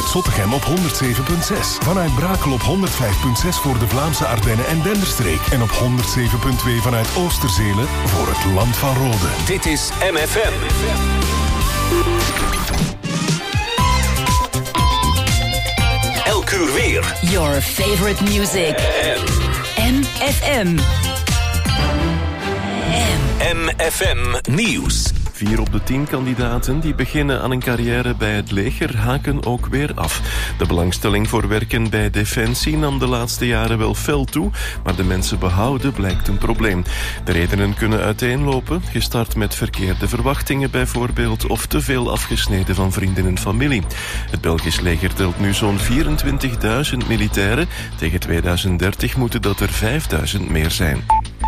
vanuit Zottegem op 107.6. Vanuit Brakel op 105.6 voor de Vlaamse Ardennen en Denderstreek. En op 107.2 vanuit Oosterzelen voor het Land van Rode. Dit is MFM. Elk uur weer. Your favorite music. MFM. MFM Nieuws. 4 op de 10 kandidaten die beginnen aan een carrière bij het leger haken ook weer af. De belangstelling voor werken bij Defensie nam de laatste jaren wel fel toe, maar de mensen behouden blijkt een probleem. De redenen kunnen uiteenlopen, gestart met verkeerde verwachtingen bijvoorbeeld, of te veel afgesneden van vrienden en familie. Het Belgisch leger telt nu zo'n 24.000 militairen. Tegen 2030 moeten dat er 5.000 meer zijn.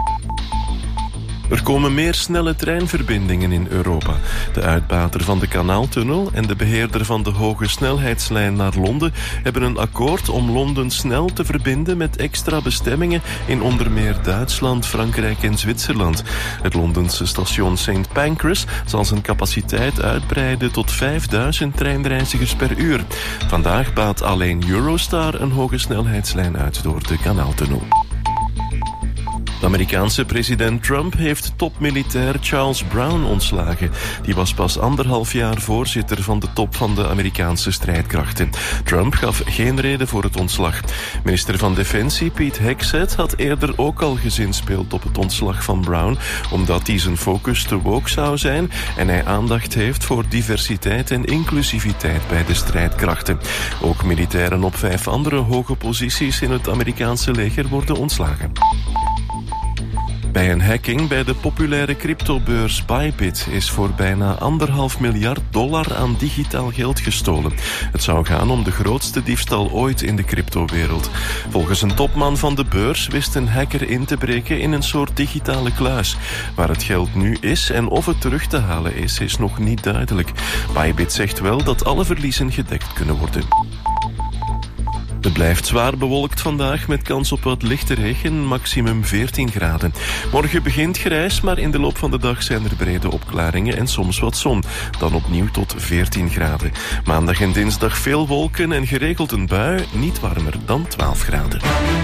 Er komen meer snelle treinverbindingen in Europa. De uitbater van de Kanaaltunnel en de beheerder van de hoge snelheidslijn naar Londen hebben een akkoord om Londen snel te verbinden met extra bestemmingen in onder meer Duitsland, Frankrijk en Zwitserland. Het Londense station St. Pancras zal zijn capaciteit uitbreiden tot 5.000 treinreizigers per uur. Vandaag baat alleen Eurostar een hoge snelheidslijn uit door de Kanaaltunnel. De Amerikaanse president Trump heeft topmilitair Charles Brown ontslagen. Die was pas 1,5 jaar voorzitter van de top van de Amerikaanse strijdkrachten. Trump gaf geen reden voor het ontslag. Minister van Defensie Pete Hegseth had eerder ook al gezinspeeld op het ontslag van Brown, omdat hij zijn focus te woke zou zijn en hij aandacht heeft voor diversiteit en inclusiviteit bij de strijdkrachten. Ook militairen op 5 andere hoge posities in het Amerikaanse leger worden ontslagen. Bij een hacking bij de populaire cryptobeurs Bybit is voor bijna $1,5 miljard aan digitaal geld gestolen. Het zou gaan om de grootste diefstal ooit in de cryptowereld. Volgens een topman van de beurs wist een hacker in te breken in een soort digitale kluis. Waar het geld nu is en of het terug te halen is nog niet duidelijk. Bybit zegt wel dat alle verliezen gedekt kunnen worden. Het blijft zwaar bewolkt vandaag met kans op wat lichte regen, maximum 14 graden. Morgen begint grijs, maar in de loop van de dag zijn er brede opklaringen en soms wat zon. Dan opnieuw tot 14 graden. Maandag en dinsdag veel wolken en geregeld een bui, niet warmer dan 12 graden.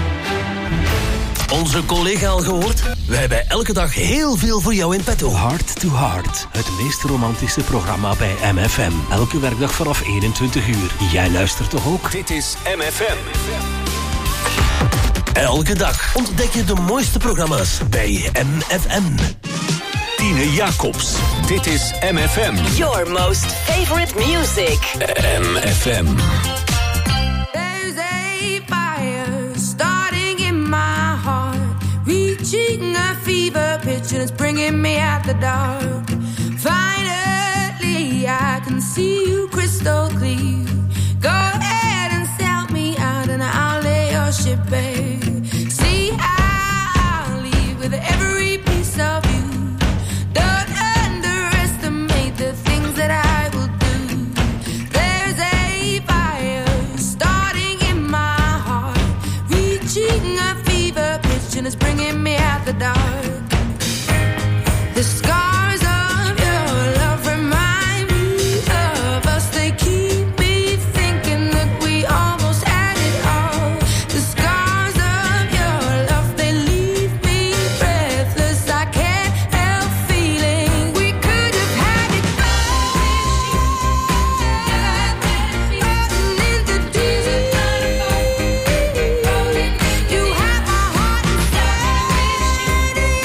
Onze collega al gehoord? Wij hebben elke dag heel veel voor jou in petto. Heart to Heart, het meest romantische programma bij MFM. Elke werkdag vanaf 21 uur. Jij luistert toch ook? Dit is MFM. Elke dag ontdek je de mooiste programma's bij MFM. Tine Jacobs. Dit is MFM. Your most favorite music. MFM. There's a fire starting in my heart, reaching a fever pitch and it's bringing me out the dark. Finally I can see you crystal clear. Go ahead and sell me out and I'll lay your ship bare. See, I'll leave with every piece of you. Don't underestimate the things that I will do. There's a fire starting in my heart, reaching a fever pitch and it's bringing me out the dark. The scars of your love remind me of us. They keep me thinking that we almost had it all. The scars of your love, they leave me breathless. I can't help feeling we could have had it all. Rotten into tears. You have my heart inside.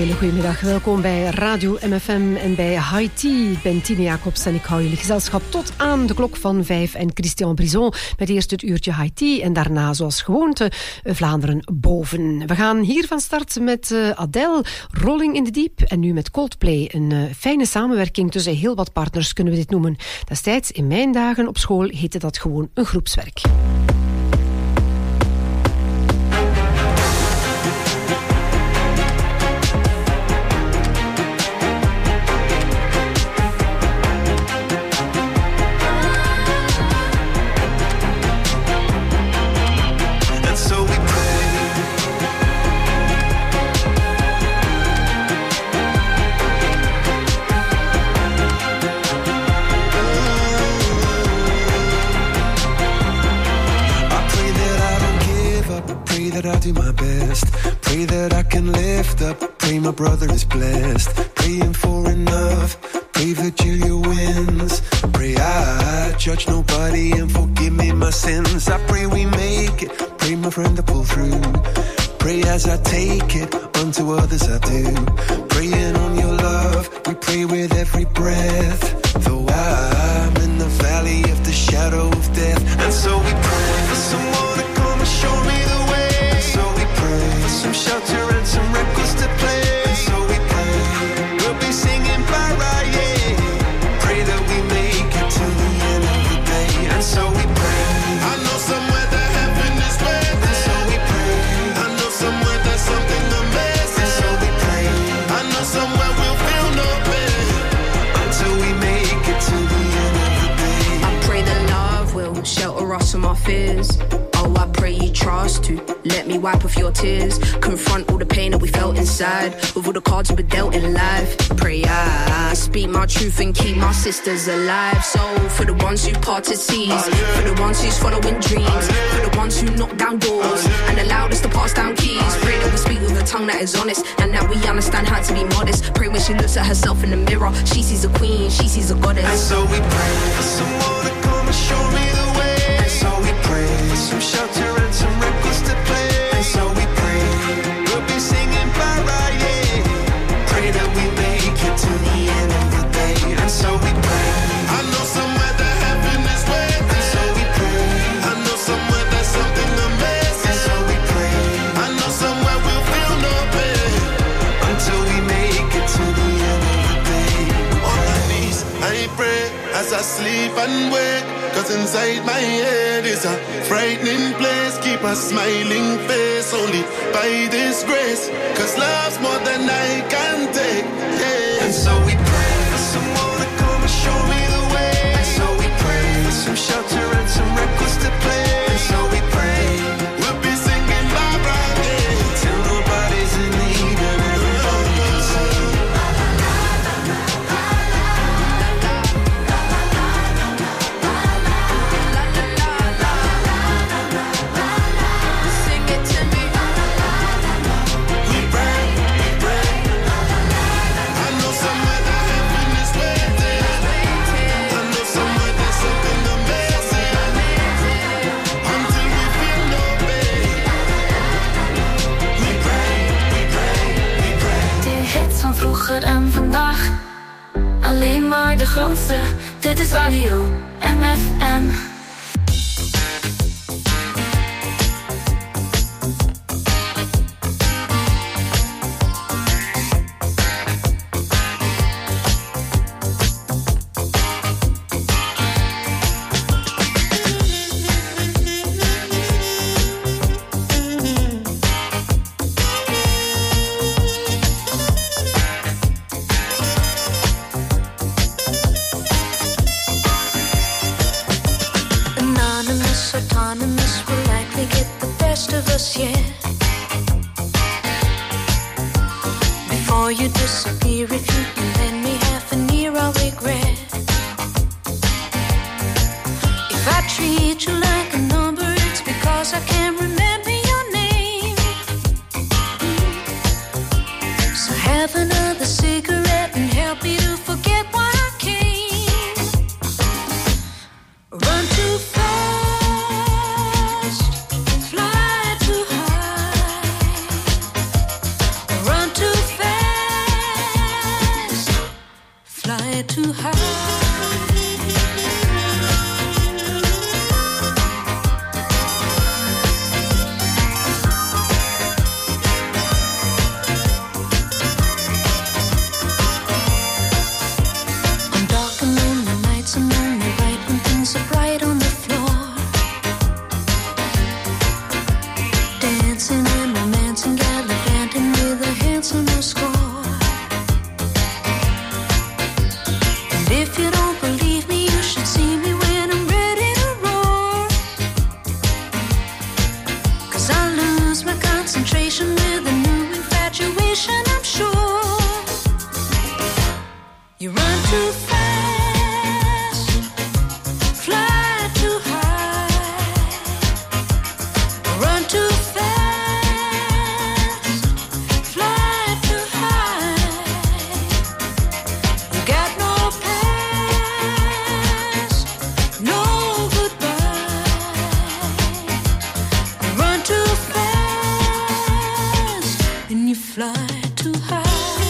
hele goede middag. Welkom bij Radio MFM en bij High Tea. Ik ben Tine Jacobs en ik hou jullie gezelschap tot aan de klok van 5. En Christian Brison met eerst het uurtje High Tea en daarna zoals gewoonte Vlaanderen boven. We gaan hier van start met Adele, Rolling in the Deep en nu met Coldplay. Een fijne samenwerking tussen heel wat partners kunnen we dit noemen. Destijds in mijn dagen op school heette dat gewoon een groepswerk. I do my best. Pray that I can lift up. Pray my brother is blessed. Praying for enough. Pray that Julia wins. Pray I judge nobody and forgive me my sins. I pray we make it. Pray my friend to pull through. Pray as I take it. Unto others I do. Praying on your love. We pray with every breath. Though I'm in the valley of the shadow of death. And so we pray for someone to come and show me the way. For some shelter and some records to play. And so we pray, we'll be singing para, yeah. Pray that we make it to the end of the day. And so we pray, I know somewhere that heaven is waiting. And so we pray, I know somewhere there's something amazing. And so we pray, I know somewhere we'll feel no pain until we make it to the end of the day. I pray that love will shelter us from our fears. Oh, I pray you trust to let me wipe off your tears. Confront all the pain that we felt inside with all the cards we were dealt in life. Pray I speak my truth and keep my sisters alive. So for the ones who parted seas, for the ones who's following dreams, for the ones who knock down doors and allowed us to pass down keys. Pray that we speak with a tongue that is honest and that we understand how to be modest. Pray when she looks at herself in the mirror, she sees a queen, she sees a goddess. And so we pray for someone to come and show me the way. And so we pray for some shelter and some records to play. And so we pray, we'll be singing para, yeah. Pray that we make it to the end of the day. And so we pray, I know somewhere that heaven is waiting. And so we pray, I know somewhere there's something amazing. And so we pray, I know somewhere we'll feel no pain until we make it to the end of the day. On my knees, I pray as I sleep and wake. Cause inside my head is a frightening place. Keep a smiling face only by this grace. Cause love's more than I can take, yeah. And so we pray for someone to come and show me the way. And so we pray for some shelter and some records to play. And so we pray, we'll be singing Barbara, yeah. Till nobody's in need and everybody can sing. Vroeger en vandaag, alleen maar de grootste. Dit is Radio MFM. Autonomous will likely get the best of us, yeah. Before you disappear, if you can lend me half an ear, I'll regret. If I treat you like a number, it's because I can't remember your name. So have another cigarette and help me to forget why I came. Run too fast. Fly too high, run too fast. fly too high.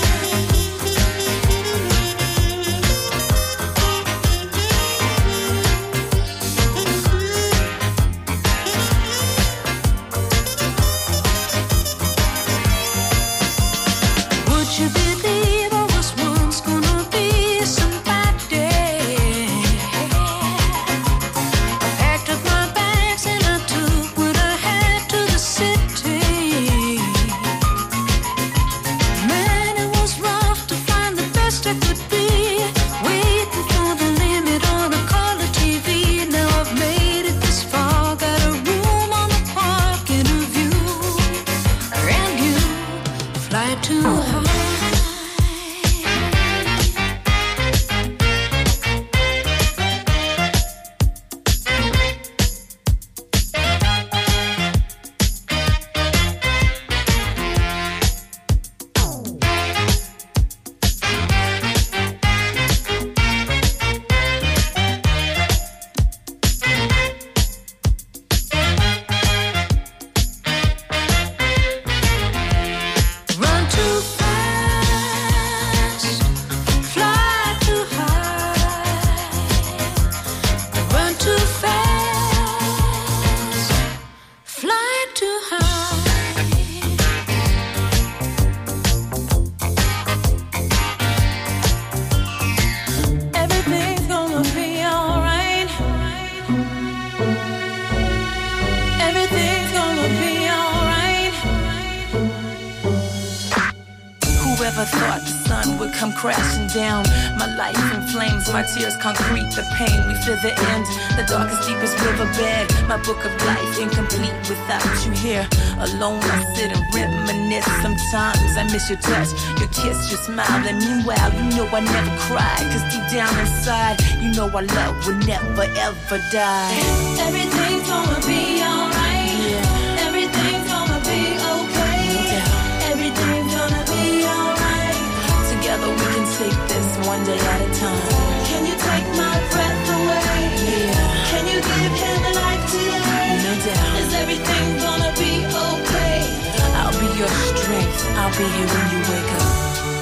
Down, my life in flames, my tears concrete, the pain, we feel the end, the darkest, deepest riverbed, my book of life incomplete without you here. Alone I sit and reminisce, sometimes I miss your touch, your kiss, your smile, and meanwhile you know I never cry, cause deep down inside, you know our love will never ever die. Everything's gonna be alright, yeah. Everything's gonna be okay, yeah. Everything's gonna be alright. Together we can take this one day at a time. Can you take my breath away? Yeah. Can you give him a life today? No doubt. Is everything gonna be okay? I'll be your strength. I'll be here when you wake up.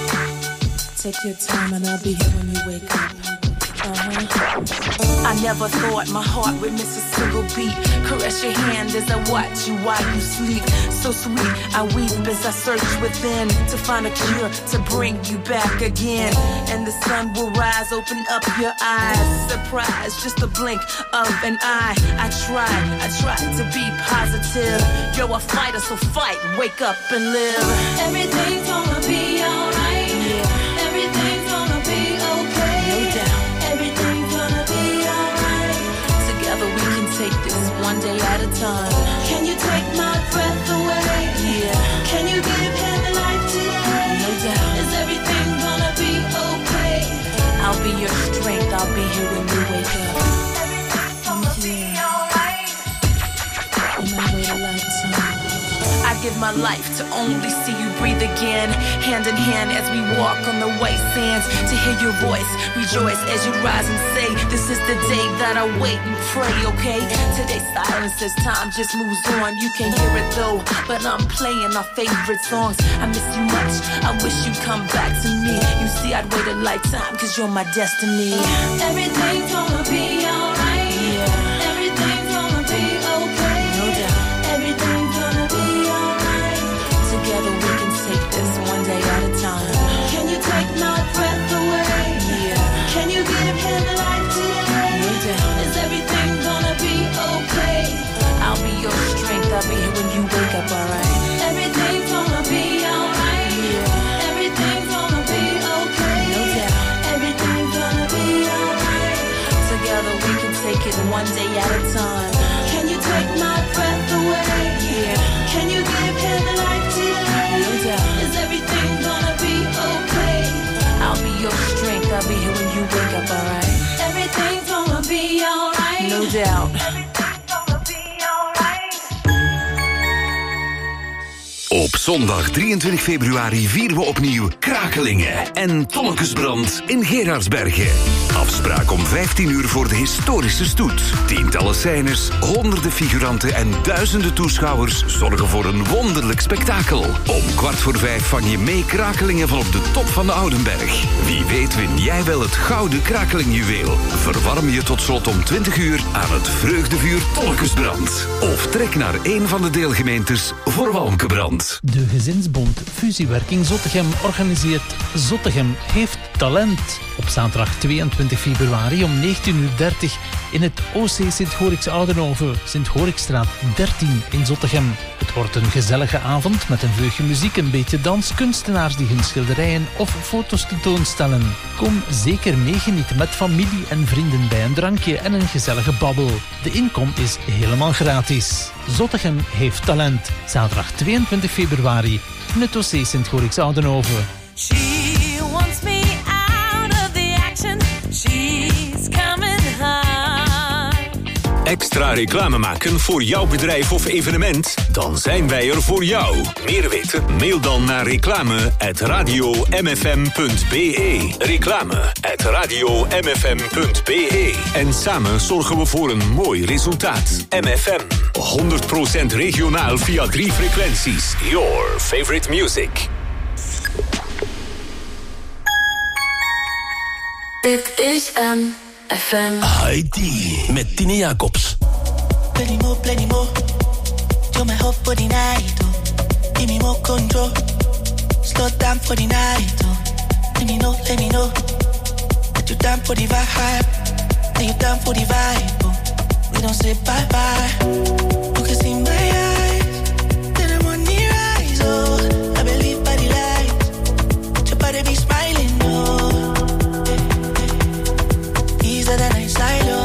Take your time and I'll be here when you wake up. I never thought my heart would miss a single beat. Caress your hand as I watch you while you sleep. So sweet, I weep as I search within to find a cure to bring you back again. And the sun will rise, open up your eyes. Surprise, just a blink of an eye. I tried to be positive. You're a fighter, so fight, wake up and live. Everything's gonna be alright. Yeah. Everything's gonna be okay. No doubt. Everything's gonna be alright. Together we can take this one day at a time. Can you take my breath away? Yeah. Can you give him a life today? No doubt. Is everything gonna be okay? I'll be your strength. I'll be here when you wake up. Everything's gonna be alright. In my way to lifetime. I give my life to only see you breathe again. Hand in hand as we walk on the white sands. To hear your voice, rejoice as you rise and say, this is the day that I wait and pray, okay? Today's silence as time just moves on. You can't hear it though, but I'm playing our favorite songs. I miss you much, I wish you'd come back to me. You see, I'd wait a lifetime, cause you're my destiny. Everything's gonna be alright. Yeah. Everything's gonna be okay. No doubt. Everything's gonna be alright. Together we can take this one day at a time. Can you take my breath away? Yeah. Can you give him a life today? No doubt. Is everything gonna be okay? I'll be your strength. I'll be here when you wake up, alright? Everything's gonna be alright. Yeah. Everything's gonna be okay. No doubt. Everything's gonna be alright. Together we can take it one day at a time. Can you take my breath away? Yeah. Can you give him a life today? No doubt. Is everything gonna be okay? I'll be your strength. I'll be here when you wake up, alright? Everything's gonna be alright. No doubt. Everything's gonna be alright. Op zondag 23 februari vieren we opnieuw Krakelingen en Tonnekesbrand in Gerardsbergen. Afspraak om 15 uur voor de historische stoet. Tientallen scènes, honderden figuranten en duizenden toeschouwers zorgen voor een wonderlijk spektakel. Om 4:15 vang je mee Krakelingen van op de top van de Oudenberg. Wie weet win jij wel het gouden Krakelingjuweel. Verwarm je tot slot om 20 uur aan het vreugdevuur Tonnekesbrand. Of trek naar een van de deelgemeentes voor Walmkebrand. De Gezinsbond Fusiewerking Zottegem organiseert Zottegem heeft talent. Op zaterdag 22 februari om 19:30 in het OC Sint-Gorix Oudenhoven, Sint-Gorixstraat 13 in Zottegem. Het wordt een gezellige avond met een vleugje muziek, een beetje dans, kunstenaars die hun schilderijen of foto's tentoonstellen. Kom zeker meegenieten met familie en vrienden bij een drankje en een gezellige babbel. De inkom is helemaal gratis. Zottegem heeft talent. Zaterdag 22 februari in het OC Sint-Gorix Oudenhoven. She wants me out of the action. She's coming hard. Extra reclame maken voor jouw bedrijf of evenement? Dan zijn wij er voor jou. Meer weten? Mail dan naar reclame@radiomfm.be. Reclame@radiomfm.be. En samen zorgen we voor een mooi resultaat. MFM. 100% regionaal via 3 frequenties. Your favorite music. Dit is MFM. Haiti met Tine Jacobs. Plenty more. You're my hope for the night, oh. Give me more control. Slow down for the night, oh. Let me know. That you down for the vibe. That you down for the vibe, oh. We don't say bye-bye. You can see my eyes. Then I'm on the rise, oh. I believe by the light. Your body be smiling, oh. Easier than I silo.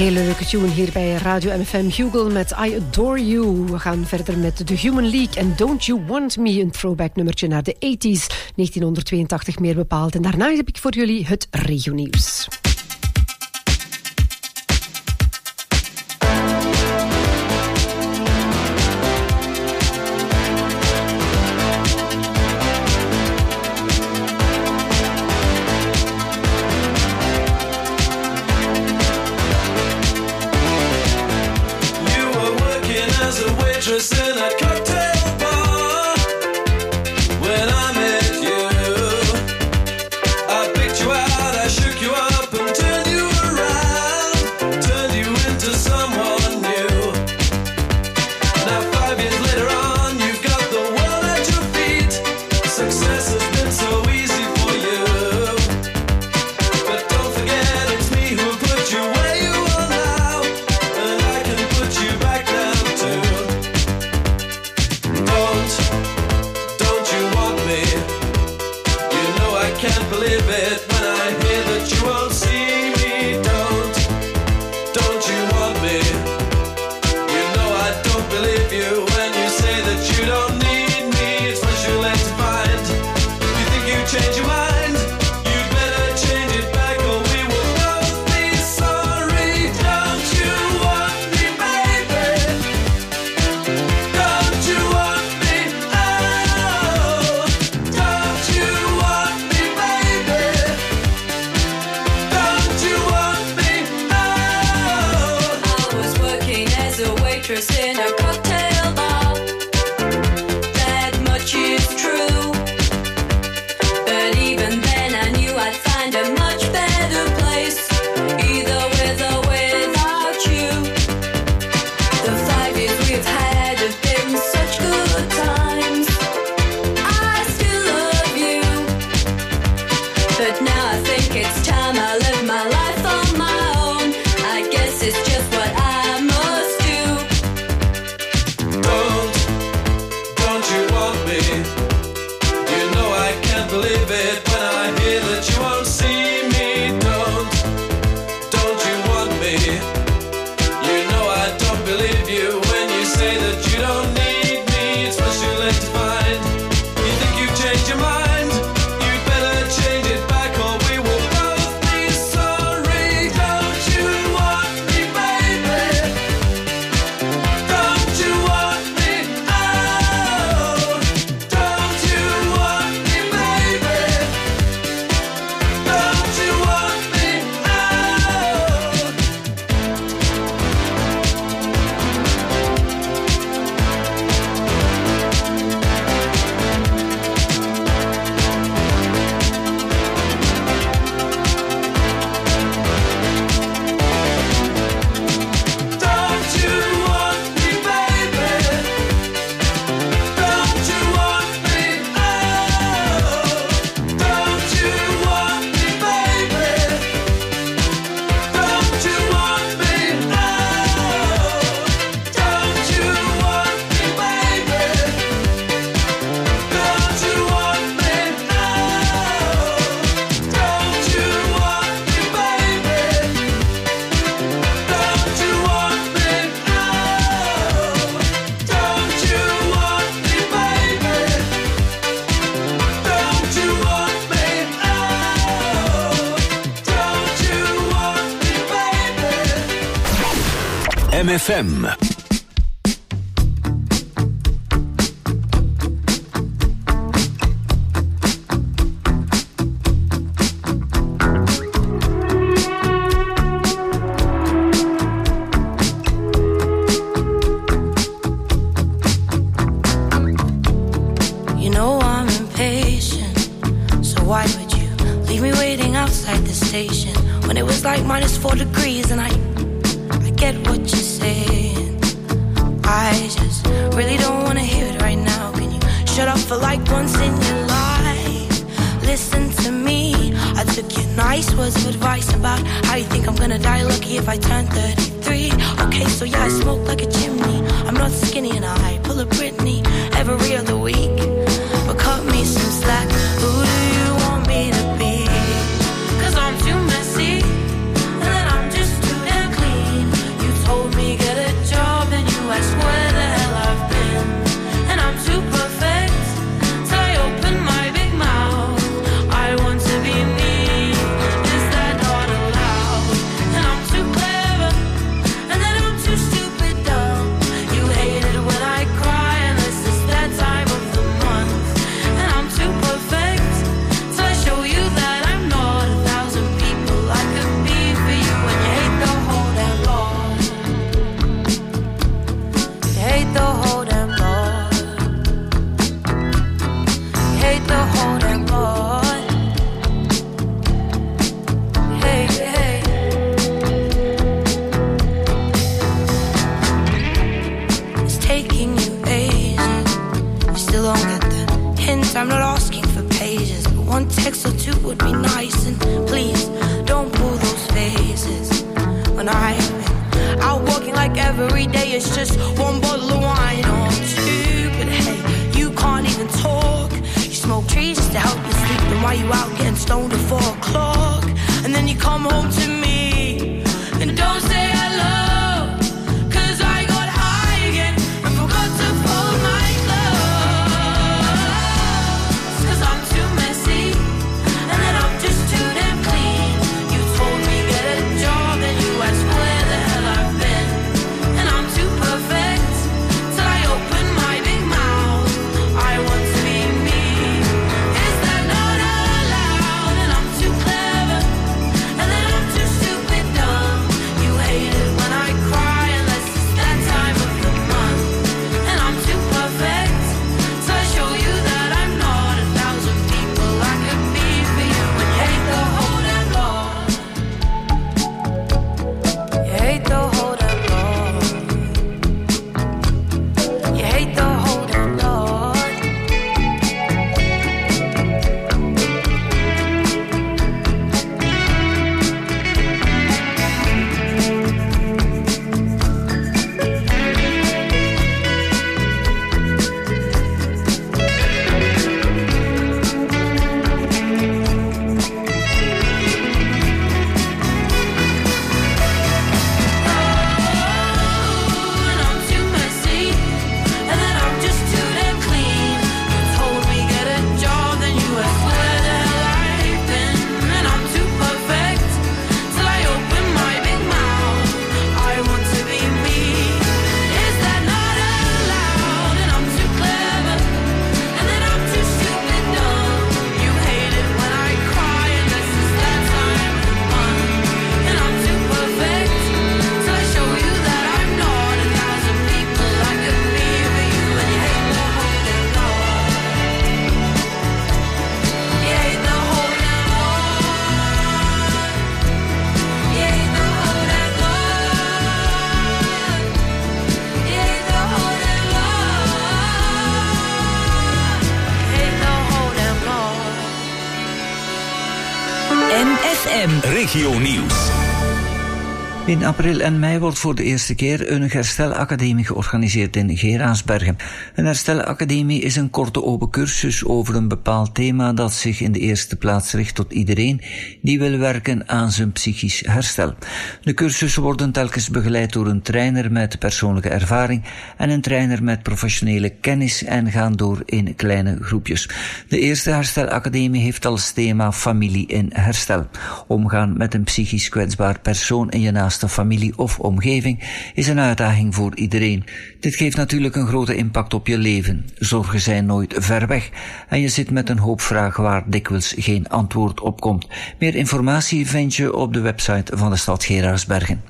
hele leuke tune hier bij Radio MFM. Hugel met I Adore You. We gaan verder met The Human League en Don't You Want Me, een throwback nummertje naar de 80s, 1982 meer bepaald. En daarna heb ik voor jullie het regionieuws. In a cocktail bar, when I met you, I picked you out, I shook you up and turned you around, turned you into someone new. Now 5 years later on, you've got the world at your feet. Success has been so easy for you, but don't forget it's me who put you where you are now, and I can put you back down too. Don't you want me? You know I can't believe it when I hear that you won't see me. Don't you want me? You know I don't believe you when you say that you don't need me. It's much too late to find. You think you change your mind? You better change it back or we will both be sorry. Don't you want me, baby? Don't you want me? Don't you want me, baby? Don't you want me? I was working as a waitress in a cocktail bar. That much is true. But even then I knew I'd find a much better place, either with or without you. The 5 years we've had have been such good times. I still love you, but now I think it's time I live my life on my own. I guess it's just what I must do. Don't you want me? You know I can't believe it when I hear that you won't see me. Don't you want me? You know I don't believe you when you say that you don't need me. It's much too late to find. You think you've changed your mind? You better change it back or we will both be sorry. Don't you want me, baby? Don't you want me? Don't you want me, baby? Don't you want me? Don't you want me, baby? Don't you want me? Don't you want me, baby? Don't you want me? Don't you want me, baby? Don't you want me? Don't you want me, baby? Don't you want me? Don't you want me, baby? Don't you want me? Don't you want me, baby? MFM. You know I'm impatient, so why would you leave me waiting outside the station when it was like -4 degrees? And I get what you're saying. I just really don't want to hear it right now. Can you shut up for like once in your life? Listen to me. I took your nice words of advice about how you think I'm gonna die lucky if I turn 33. Okay, so yeah, I smoke like a chimney. I'm not skinny and I pull a Britney every other week. But cut me some slack. Who do you want me to be? 'Cause I'm too messy, and then I'm just too damn clean. text or two would be nice. And please, don't pull those faces when I'm out walking like every day it's just one bottle of wine or two. But hey, you can't even talk. You smoke trees just to help you sleep. And why you out getting stoned at 4 o'clock? And then you come home to me and don't say hello. Regio Nieuws. In april en mei wordt voor de eerste keer een herstelacademie georganiseerd in Geraardsbergen. Een herstelacademie is een korte open cursus over een bepaald thema dat zich in de eerste plaats richt tot iedereen die wil werken aan zijn psychisch herstel. De cursussen worden telkens begeleid door een trainer met persoonlijke ervaring en een trainer met professionele kennis en gaan door in kleine groepjes. De eerste herstelacademie heeft als thema familie in herstel. Omgaan met een psychisch kwetsbaar persoon in je naaste familie of omgeving is een uitdaging voor iedereen. Dit geeft natuurlijk een grote impact op je leven. Zorgen zijn nooit ver weg en je zit met een hoop vragen waar dikwijls geen antwoord op komt. Meer informatie vind je op de website van de stad Geraardsbergen.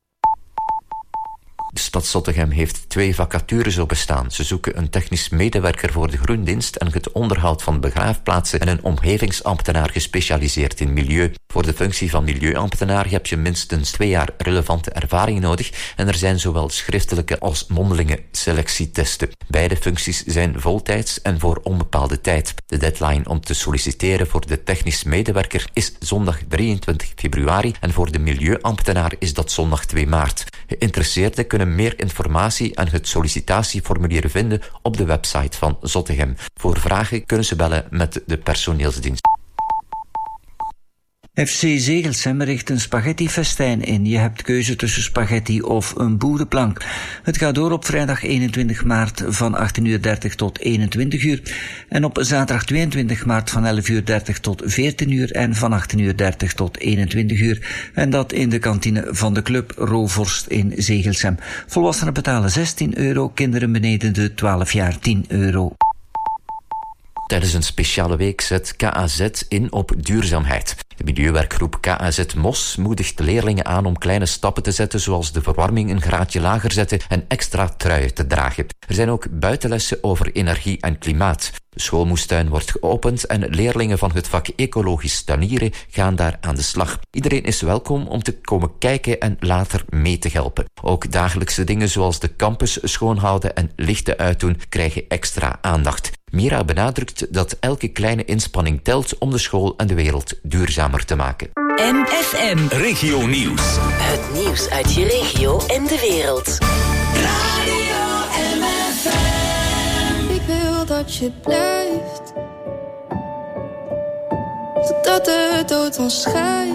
De stad Zottegem heeft 2 vacatures openstaan. Ze zoeken een technisch medewerker voor de groendienst en het onderhoud van begraafplaatsen en een omgevingsambtenaar gespecialiseerd in milieu. Voor de functie van milieuambtenaar heb je minstens 2 jaar relevante ervaring nodig en er zijn zowel schriftelijke als mondelinge selectietesten. Beide functies zijn voltijds en voor onbepaalde tijd. De deadline om te solliciteren voor de technisch medewerker is zondag 23 februari en voor de milieuambtenaar is dat zondag 2 maart. Geïnteresseerden kunnen meer informatie en het sollicitatieformulier vinden op de website van Zottegem. Voor vragen kunnen ze bellen met de personeelsdienst. FC Zegelsem richt een spaghettifestijn in. Je hebt keuze tussen spaghetti of een boerenplank. Het gaat door op vrijdag 21 maart van 18:30 tot 21 uur. En op zaterdag 22 maart van 11:30 tot 14 uur en van 18:30 tot 21 uur. En dat in de kantine van de club Rovorst in Zegelsem. Volwassenen betalen €16, kinderen beneden de 12 jaar €10. Tijdens een speciale week zet KAZ in op duurzaamheid. De milieuwerkgroep KAZ Mos moedigt leerlingen aan om kleine stappen te zetten, zoals de verwarming een graadje lager zetten en extra truien te dragen. Er zijn ook buitenlessen over energie en klimaat. De schoolmoestuin wordt geopend en leerlingen van het vak ecologisch tuinieren gaan daar aan de slag. Iedereen is welkom om te komen kijken en later mee te helpen. Ook dagelijkse dingen zoals de campus schoonhouden en lichten uitdoen krijgen extra aandacht. Mira benadrukt dat elke kleine inspanning telt om de school en de wereld duurzamer te maken. MFM. Regio Nieuws. Het nieuws uit je regio en de wereld. Radio MFM. Ik wil dat je blijft, totdat de dood ons scheidt.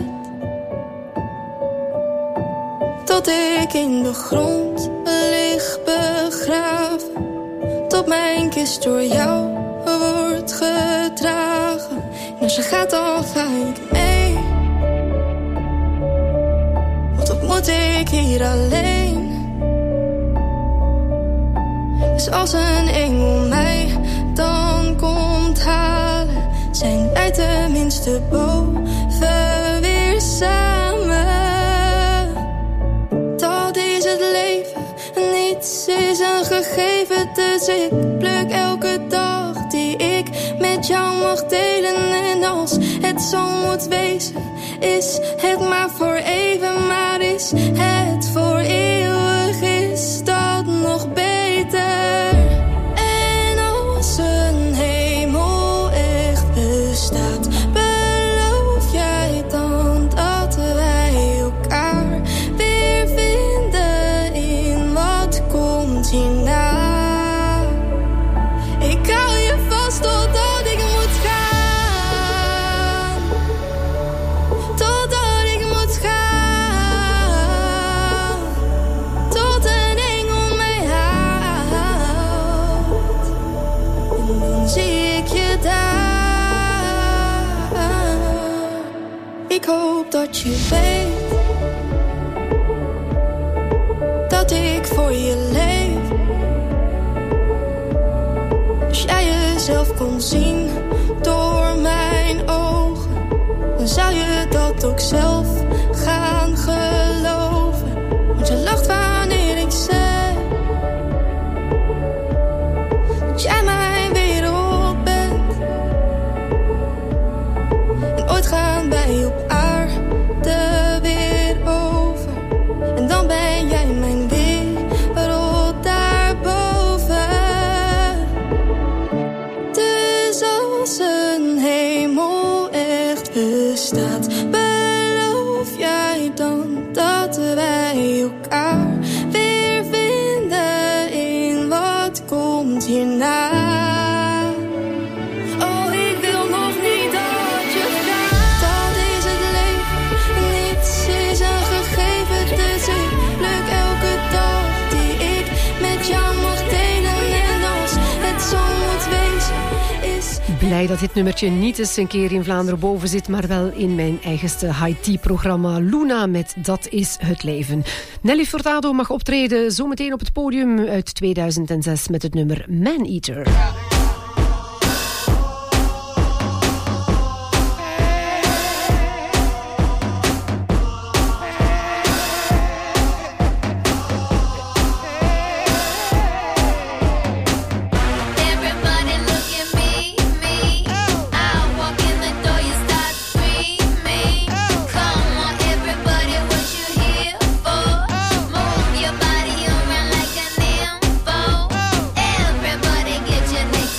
Tot ik in de grond lig begraven, tot mijn kist door jou wordt gedragen. En als je gaat dan ga ik mee, want wat moet ik hier alleen? Dus als een engel mij dan komt halen, zijn wij tenminste boven weer samen. Dat is het leven, niets is een gegeven, dus ik pluk elke dag die ik met jou mag delen. En als het zo moet wezen, is het maar voor even, maar is het voor eeuwig, is dat nog beter. En als een hemel echt bestaat, beloof jij dan dat wij elkaar weer vinden in wat komt hierna? Ik hou je vast totdat ik moet gaan, totdat ik moet gaan, tot een engel mij haalt. En dan zie ik je daar. Ik hoop dat je weet dat ik voor je leef. Als jij jezelf kon zien door mijn ogen, dan zou je dat ook zelf gaan geloven. Want je lacht wanneer ik zeg dat jij mijn wereld bent. En ooit gaan wij op aarde weer over, en dan ben jij mijn wereld daarboven. Dus als een hemel echt bestaat, beloof jij dan dat wij elkaar weer vinden in wat komt hierna? Oh, ik wil nog niet dat je gaat. Dat is het leven, niets is een gegeven, dus ik pluk elke dag die ik met jou mag delen. En als het zo moet wezen, is Blij dat dit nummertje niet eens een keer in Vlaanderen boven zit, maar wel in mijn eigenste high-tea-programma Luna met Dat is het leven. Nelly Furtado mag optreden zometeen op het podium uit 2006 met het nummer Man Eater. Everybody look at me, me. I walk in the door, you start screaming. Come on, everybody, what you here for? Move your body around like an info. Everybody get your next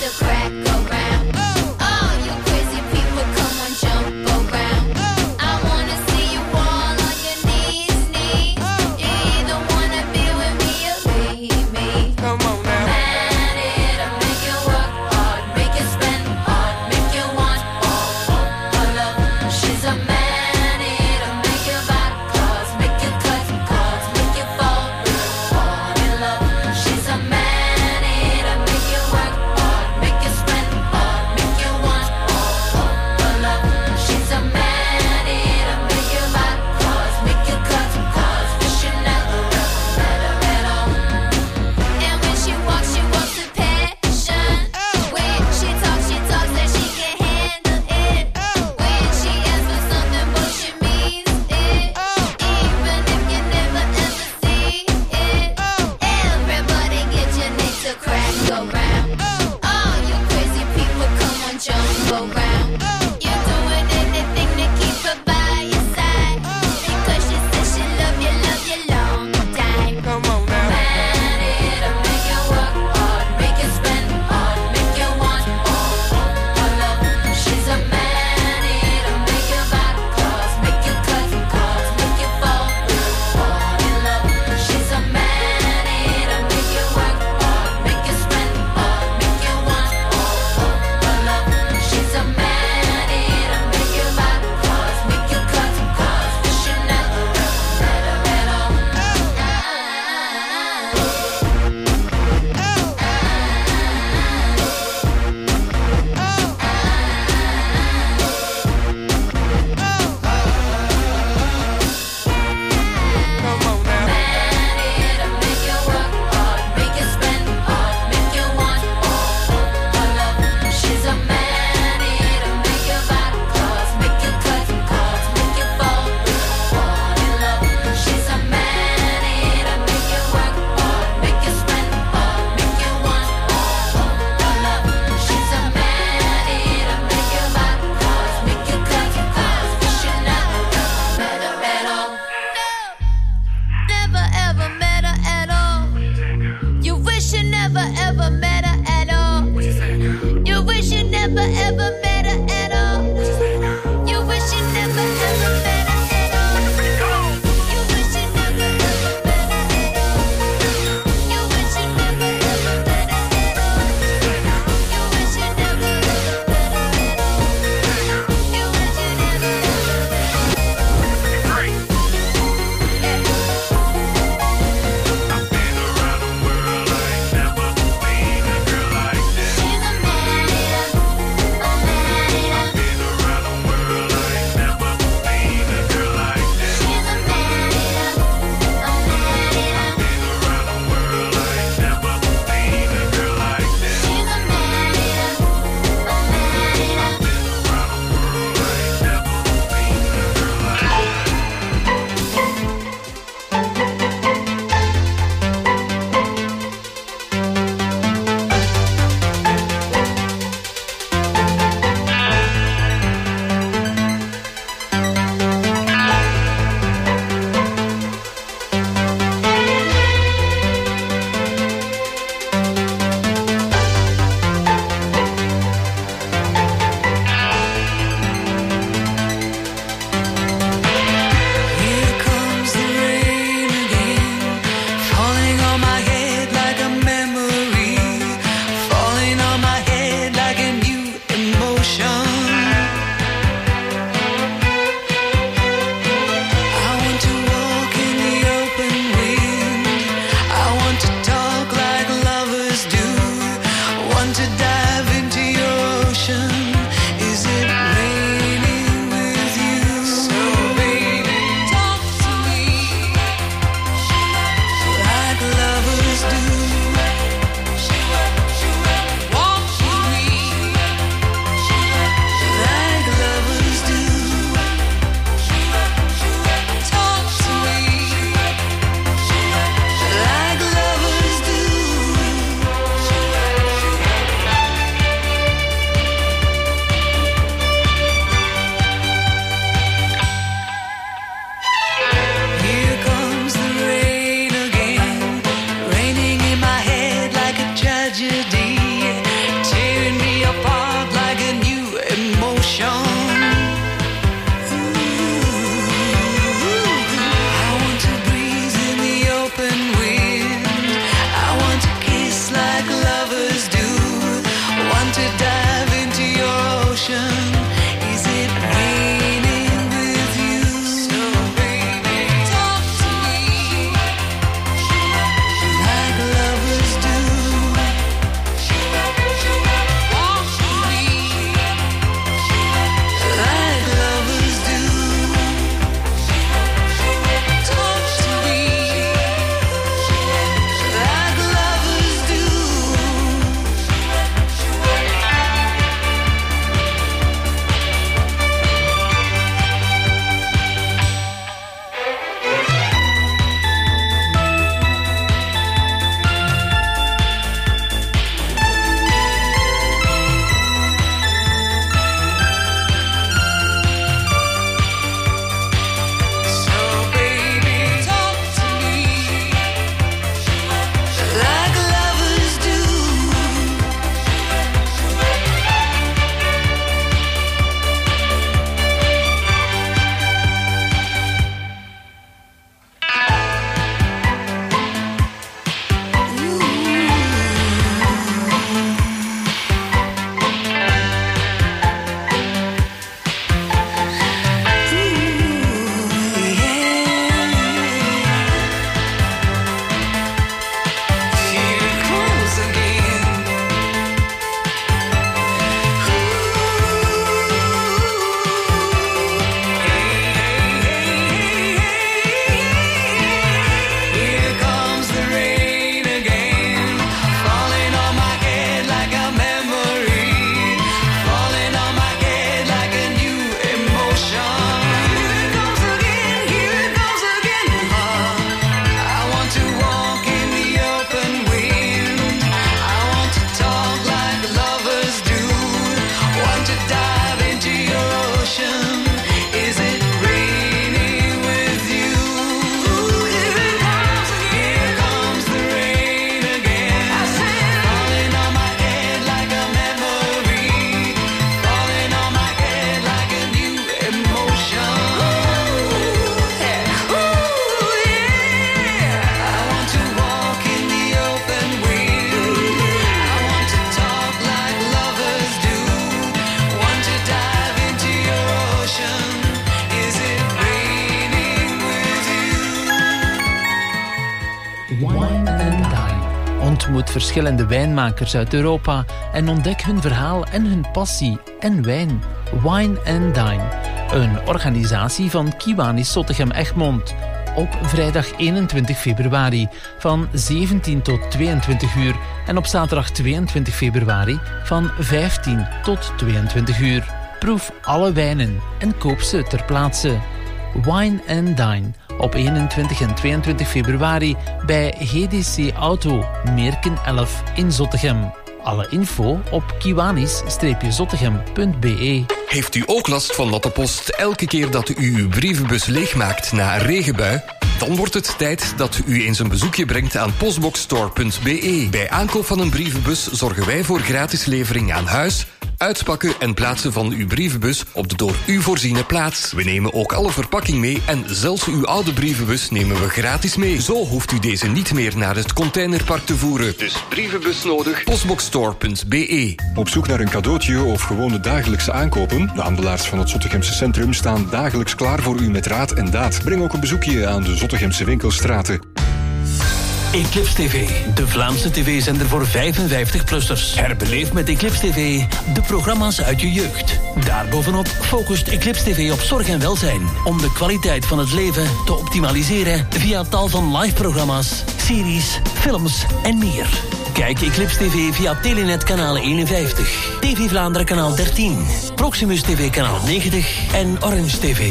Ontmoet verschillende wijnmakers uit Europa en ontdek hun verhaal en hun passie en wijn. Wine and Dine, een organisatie van Kiwanis Zottegem-Egmond. Op vrijdag 21 februari van 17 tot 22 uur en op zaterdag 22 februari van 15 tot 22 uur. Proef alle wijnen en koop ze ter plaatse. Wine and Dine op 21 en 22 februari bij GDC Auto, Meerken 11 in Zottegem. Alle info op kiwanis-zottegem.be. Heeft u ook last van natte post elke keer dat u uw brievenbus leegmaakt na een regenbui? Dan wordt het tijd dat u eens een bezoekje brengt aan postboxstore.be. Bij aankoop van een brievenbus zorgen wij voor gratis levering aan huis, uitpakken en plaatsen van uw brievenbus op de door u voorziene plaats. We nemen ook alle verpakking mee en zelfs uw oude brievenbus nemen we gratis mee. Zo hoeft u deze niet meer naar het containerpark te voeren. Dus brievenbus nodig, postboxstore.be. Op zoek naar een cadeautje of gewone dagelijkse aankopen? De handelaars van het Zottegemse centrum staan dagelijks klaar voor u met raad en daad. Breng ook een bezoekje aan de Zottegemse winkelstraten. Eclipse TV, de Vlaamse tv-zender voor 55-plussers. Herbeleef met Eclipse TV de programma's uit je jeugd. Daarbovenop focust Eclipse TV op zorg en welzijn, om de kwaliteit van het leven te optimaliseren via tal van live-programma's, series, films en meer. Kijk Eclipse TV via Telenet kanaal 51, TV Vlaanderen kanaal 13, Proximus TV kanaal 90 en Orange TV.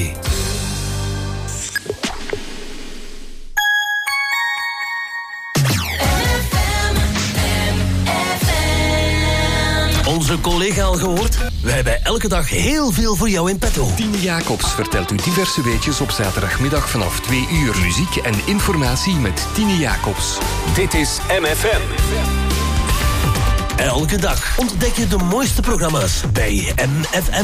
Onze collega al gehoord? We hebben elke dag heel veel voor jou in petto. Tine Jacobs vertelt u diverse weetjes op zaterdagmiddag vanaf 2 uur. Muziek en informatie met Tine Jacobs. Dit is MFM. Elke dag ontdek je de mooiste programma's bij MFM.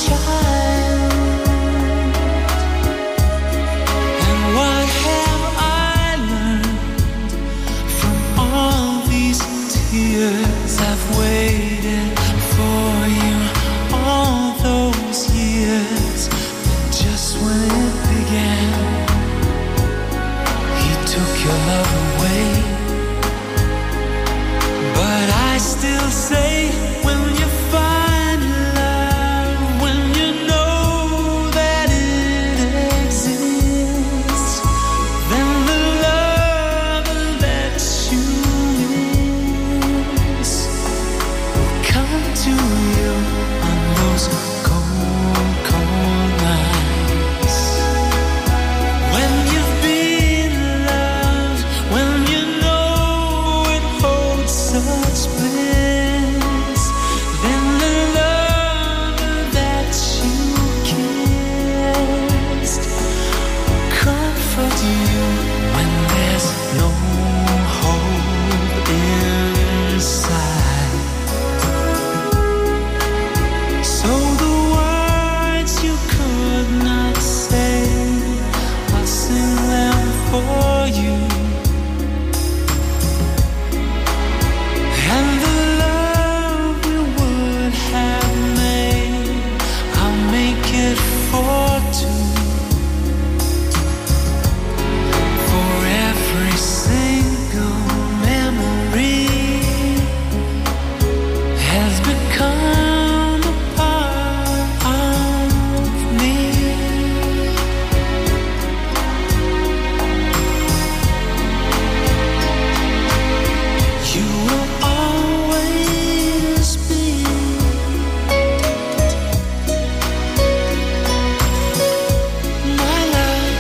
child. And what have I learned from all these tears? I've waited for you all those years, but just when it began, he took your love away. But I still say, when you find love, when you know that it exists, then the love that you miss will come to you on those cold, cold nights. When you've been loved, when you know it holds such bliss, then the love that you kissed will comfort you when there's no hope inside. So the words you could not say, I'll sing them for you. And the love we would have made, I'll make it for two. For every single memory has become a part of me. You will always be my love.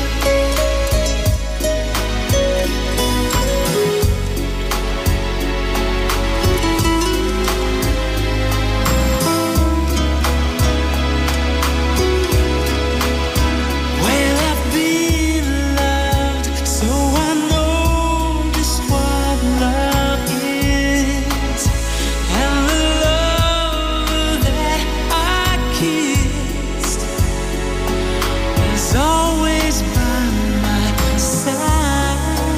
Well, I've been loved, so I know just what love is. And the love that I kissed is always by my side.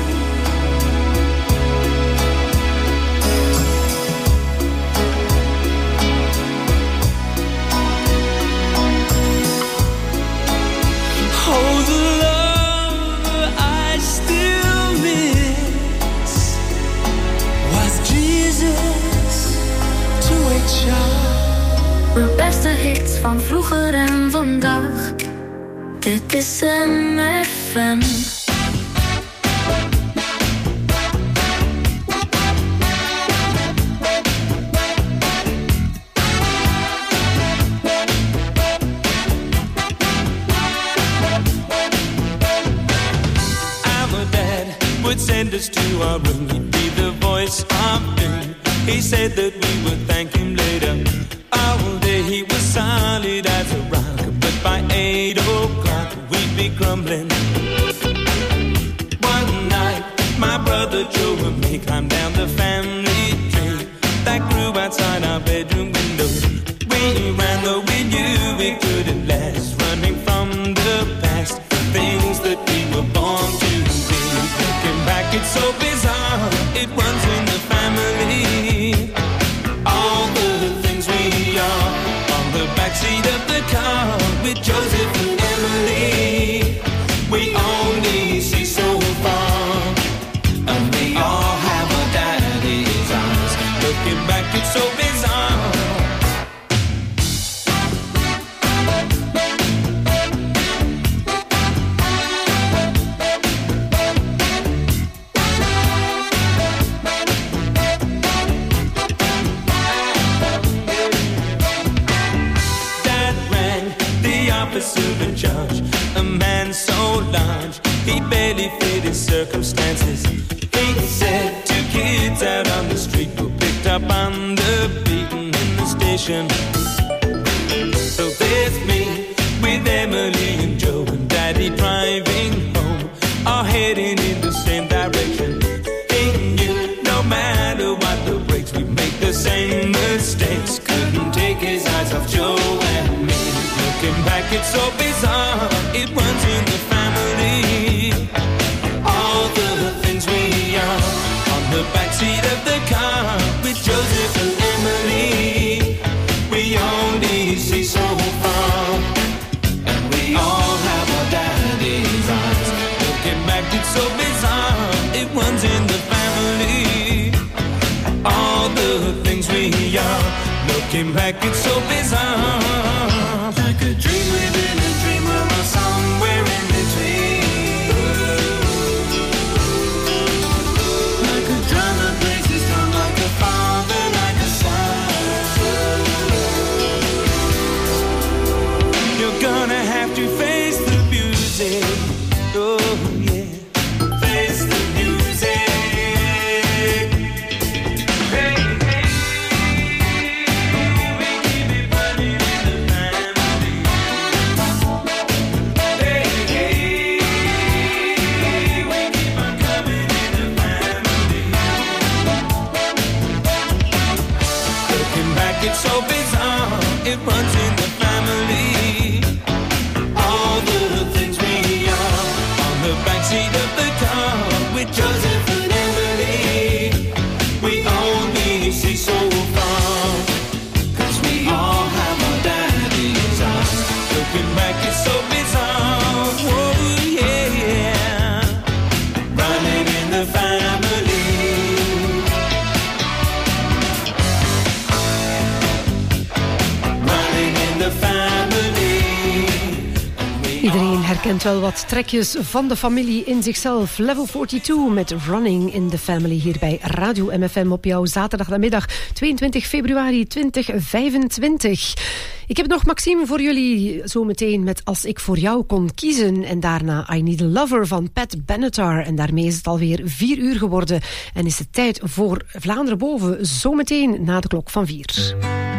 Oh, the love I still miss was Jesus to a child. De beste hits van vroeger en vandaag. Dit is MFM. Our dad would send us to our room. He'd be the voice of doom. He said that we would thank him later. All day he was solid as a rock, but by 8 o'clock we'd be grumbling. One night, my brother Joe and me climbed down the family tree that grew outside our bedroom window. We ran though we knew we couldn't last, running from the past, the things that we were born to be. Looking back, it's so bizarre, it runs in the family. All the things we are on the backseat of the car with Joseph and Emily. We only see so far, and we all have a daddy's eyes. Looking back, it's so bizarre. Officer in charge, a man so large he barely fit his circumstances. He said 2 kids out on the street were picked up on the beaten in the station. So there's me with Emily and Joe and Daddy driving home, all heading in the same direction. He knew no matter what the brakes, we make the same mistakes. Couldn't take his eyes off Joe and me. it's so bizarre. It runs in the family. All the things we are on the backseat of the car with Joseph and Emily. We only see so far, and we all have our daddy's eyes. Looking back, it's so bizarre. It runs in the family. All the things we are. Looking back, it's so bizarre. Like a dream within a dream, we're all somewhere in between. Like a drum that plays its drum, like a father, like a son. You're gonna have to face the music. Oh yeah, face the music. It's so bizarre, it runs in the family. All the things we are on the backseat of the car with Joseph and Emily. We only see so far, 'cause we all have our daddy's eyes. Looking back, it's so bizarre. Oh yeah, yeah. Running in the family. Iedereen herkent wel wat trekjes van de familie in zichzelf. Level 42 met Running in the Family hier bij Radio MFM op jouw zaterdagmiddag 22 februari 2025. Ik heb nog Maxime voor jullie zometeen met Als ik voor jou kon kiezen. En daarna I Need a Lover van Pat Benatar. En daarmee is het alweer 4 uur geworden. En is het tijd voor Vlaanderen Boven zometeen na de klok van 4.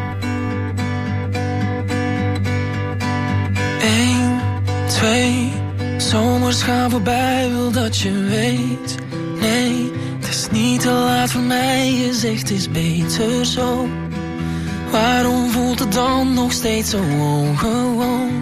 2 zomers gaan voorbij, wil dat je weet. Nee, het is niet te laat voor mij, je zegt het is beter zo. Waarom voelt het dan nog steeds zo ongewoon?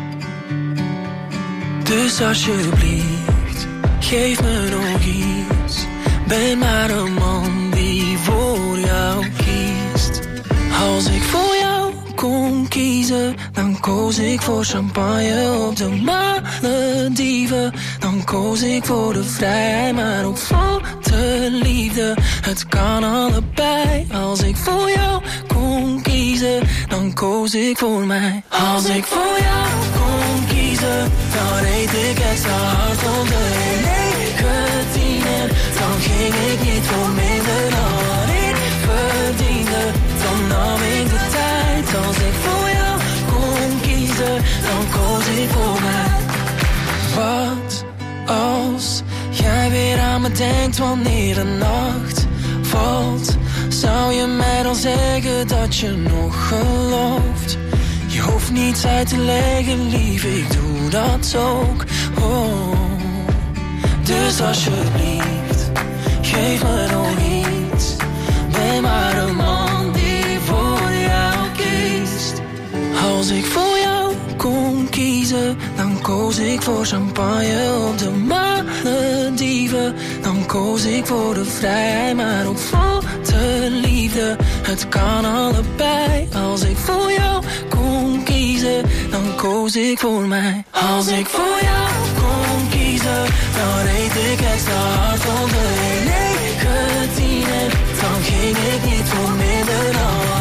Dus alsjeblieft, geef me nog iets. Ben maar een man die voor jou kiest. Als ik voor jou kon kiezen, dan koos ik voor champagne op de Malediven. Dan koos ik voor de vrijheid, maar ook voor de liefde. Het kan allebei. Als ik voor jou kon kiezen, dan koos ik voor mij. Als ik voor jou kon kiezen, dan reed ik extra hard op de 19. Dan ging ik niet voor minder dan ik verdiende. Dan nam ik de tijd. Als ik voor jou kon kiezen, dan koos ik voor mij. Wat als jij weer aan me denkt wanneer de nacht valt? Zou je mij dan zeggen dat je nog gelooft? Je hoeft niets uit te leggen, lief, ik doe dat ook. Oh. Dus alsjeblieft, geef me nog iets. Ben maar een man die voor jou kiest. Als ik voor jou kon kiezen, dan koos ik voor champagne op de Malediven. Dan koos ik voor de vrijheid, maar ook voor de liefde. Het kan allebei. Als ik voor jou kon kiezen, dan koos ik voor mij. Als ik voor jou kon kiezen, dan reed ik extra hard op de 19. Dan ging ik niet voor minder dan